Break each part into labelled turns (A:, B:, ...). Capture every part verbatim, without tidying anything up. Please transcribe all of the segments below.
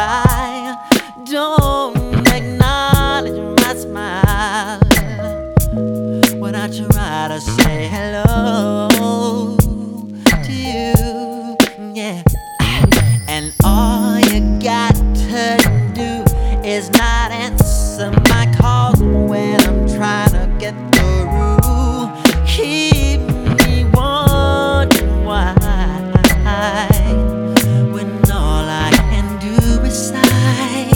A: I don't acknowledge my smile when I try to say hello to you, yeah. And all you got to do is not answer my calls when I'm trying to get through. Keep me wondering why, when all I can do is sigh.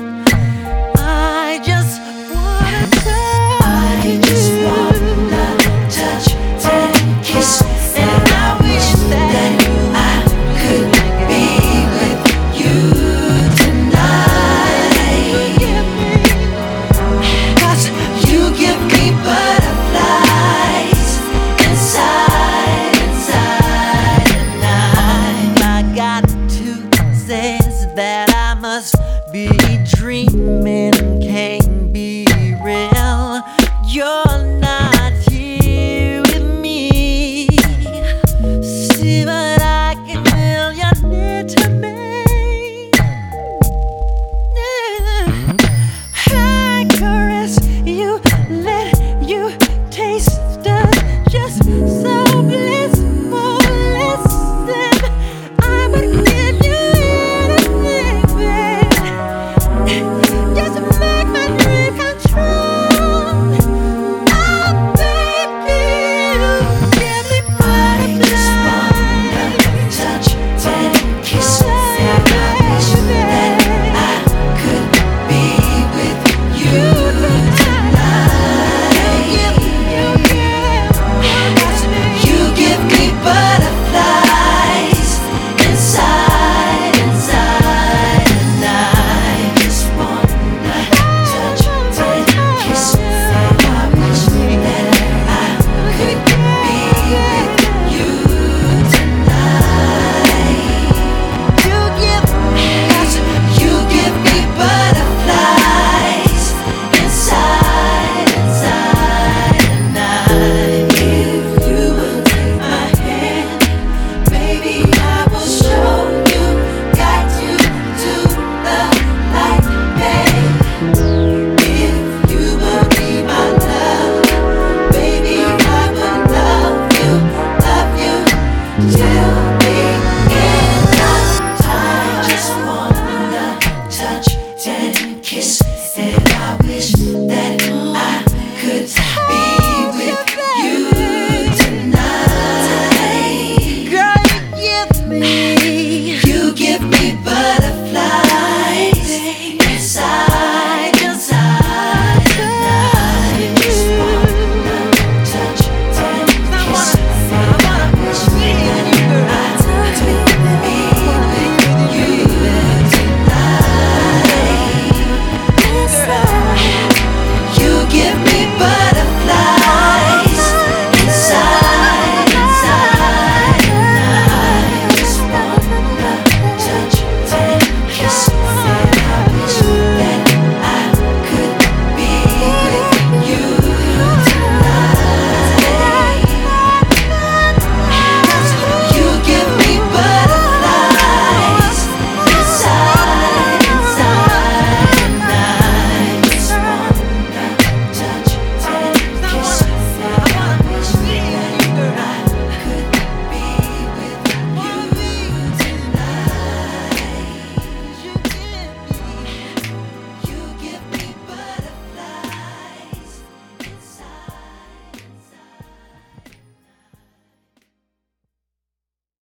A: I just wanna touch I just wanna touch and kiss, and I wish that I could be with you tonight. 'Cause you give me butterflies inside, inside, and I, I got to say that I must be dreaming. Can't